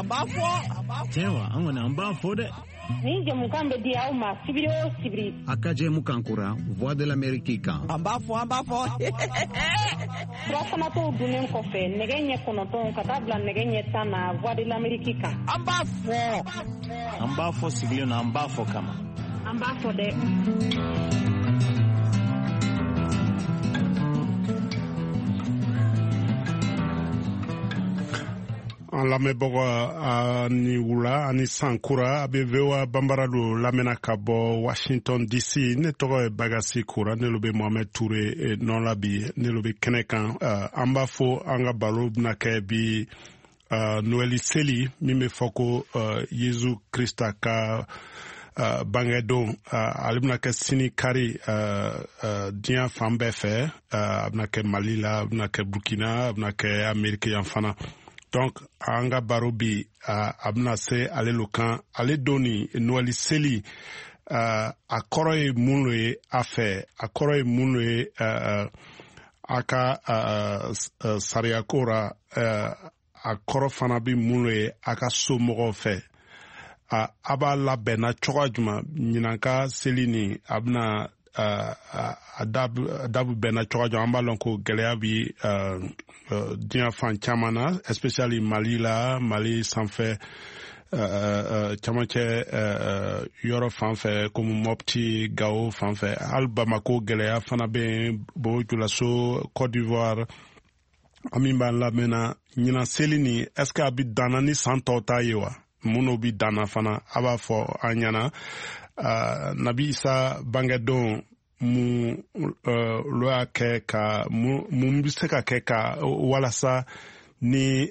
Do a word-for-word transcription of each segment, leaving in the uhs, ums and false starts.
Tewa angona amba fode. Ni je mukambe dia au ma sibiro sibiri. Akaje mukankura voix de l'Amérique kan. Amba fo amba fo. Brasana to dunen ko fe negenye kono ton katabla negenye tana voix de l'Amérique kan. Amba fo. Amba fo siglio na amba fo kama. Amba fo de. An lamɛnbagaw ani wula ani sankura a bɛ V O A banbara do lamɛnna ka bɔ Washington D C ne tɔgɔ ye Bagasi Kura ne lo bɛ Mohamed Toure nɔ la bi ne lo bɛ kɛnɛ kan an b'a fɔ an ka baro bɛna kɛ bi Noël seli min bɛ fɔ ko Yesu Krista ka bangedon ale bɛna kɛ sini kari diɲɛ fan bɛɛ fɛ a bɛna kɛ Mali la a bɛna kɛ Burkina a bɛna kɛ Amérique yan fana. Donc an ka baro bi a bɛna se ale lo kan ale don ni Noël seli a kɔrɔ ye mun lo ye a fɛ a kɔrɔ ye mun lo ye a ka sariyako ra a kɔrɔ fana bi mun lo ye a ka somɔgɔw fɛ a b'a labɛnna cogoya jumɛn ɲinan ka seli ni a bɛna a dabu bɛnna cogoya jumɛn an b'a lɔn ko gɛlɛya bi diɲɛ fan caman na especially Mali la Mali sanfɛ camancɛ yɔrɔ fan fɛ comme Mopti Gao fan fɛ hali Bamako gɛlɛya fana bɛ yen Bobo Dioulasso Côte d'Ivoire an min b'an lamɛnna ɲinan seli ni est ce que a bi danna ni san tɔw ta ye wa minnu bi danna fana a b'a fɔ an ɲɛna Nabi Isa bangedon mun lo y'a kɛ ka mun bɛ se ka kɛ ka walasa ni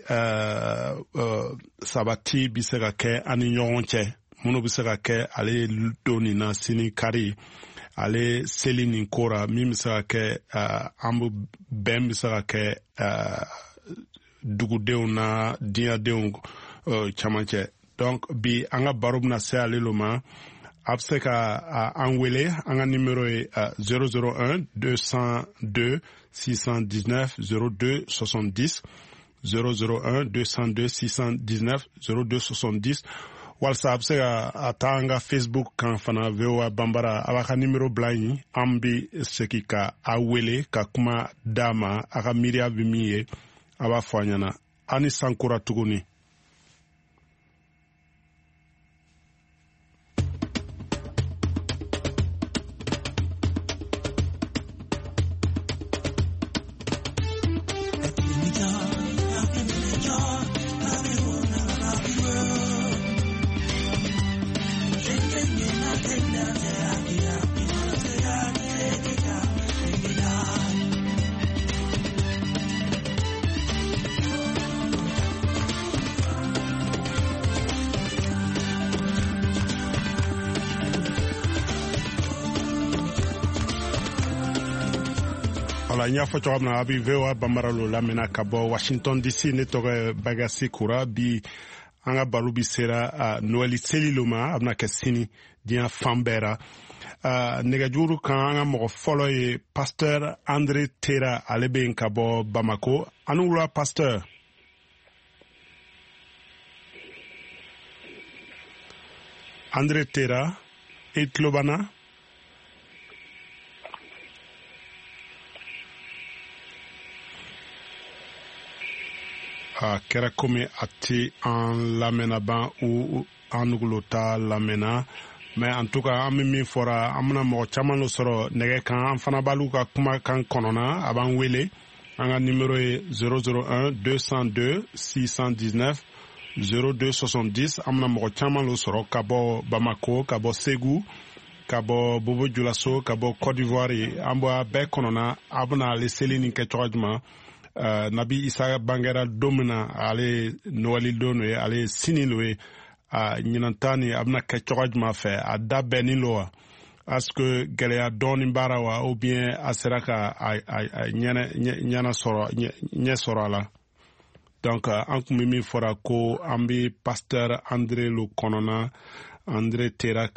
sabati bɛ se ka kɛ ani ɲɔgɔn cɛ minnu bɛ se ka kɛ ale don nin na sini kari ale seli nin kora min bɛ se ka kɛ an bɛn bɛ se ka kɛ dugudenw na diɲɛdenw camancɛ donc bi an ka baro bɛna se ale lo ma a bɛ se ka an wele an ka numéro ye zéro zéro un deux cent deux six cent dix-neuf zéro deux soixante-dix zéro zéro un deux cent deux six cent dix-neuf zéro deux soixante-dix walasa a bɛ se ka a taa an ka Facebook kan fana V O A banbara a b'a ka numéro bila yen an bɛ segin ka a wele ka kuma d'a ma a ka miiriya bɛ min ye a b'a fɔ a ɲɛna a ni sankura tuguni. N y'a fɔ cogoya min na a bɛ V O A banbara lo lamɛnna ka bɔ Washington D C ne tɔgɔ ye Bagasi Kura bi an ka baro bi sera Noël seli lo ma a bɛna kɛ sini diɲɛ fan bɛɛ ra nɛgɛjuru kan an ka mɔgɔ fɔlɔ ye Pasteur André Tera ale bɛ yen ka bɔ Bamako ani wula Pasteur. André Tera i tulo b'an na. A kɛra komi a tɛ an lamɛnna ban u an nugulo ta lamɛnna mais en tout cas an bɛ min fɔra an bɛna mɔgɔ caman lo sɔrɔ nɛgɛ kan an fana b'alu ka kumakan kɔnɔna a b'an wele an ka numéro ye zéro zéro un deux cent deux six cent dix-neuf zéro deux soixante-dix an bɛna mɔgɔ caman lo sɔrɔ ka bɔ Bamako ka bɔ Ségou ka bɔ Bobo Dioulasso ka bɔ Côte d'Ivoire an b'a bɛɛ kɔnɔna a bɛna ale seli nin kɛ cogoya jumɛn Uh, Nabi Isa bangera domina ale Noël don ye ale sini lo ye a ɲinantani a bɛna kɛ cogoya jumɛn fɛ a da bɛnni lo wa est-ce que gɛlɛya dɔɔni b'ara wa ou bien a sera ka a ɲɛ sɔrɔ ɲɛ sɔrɔ a la donc an kun bɛ min fɔra ko an bɛ Pasteur André lo kɔnɔna André Tera